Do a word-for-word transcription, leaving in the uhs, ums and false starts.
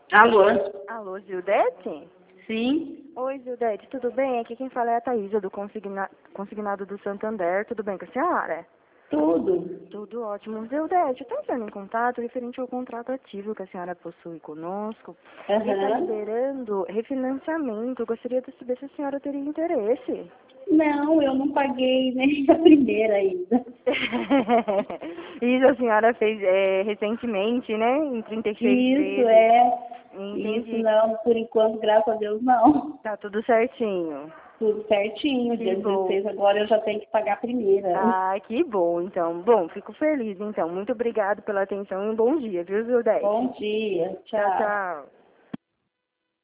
Alô? Alô, Zildete? Sim? Oi, Zildete, tudo bem? Aqui quem fala é a Thaísa, do consigna... Consignado do Santander. Tudo bem com a senhora? Tudo. Tudo ótimo. Zildete, estou entrando em contato referente ao contrato ativo que a senhora possui conosco. E está Aham. liberando refinanciamento. Gostaria de saber se a senhora teria interesse. Não, eu não paguei nem a primeira ainda. Isso a senhora fez é, recentemente, né? Em trinta e seis Isso vezes. é. Isso Entendi. não, por enquanto, graças a Deus, não. Tá tudo certinho. Tudo certinho. Que Dia bom. dezesseis agora eu já tenho que pagar a primeira. Ah, que bom, então. Bom, fico feliz, então. Muito obrigado pela atenção e um bom dia, viu, Zildete? Bom dia. Tchau, Tchau. tchau.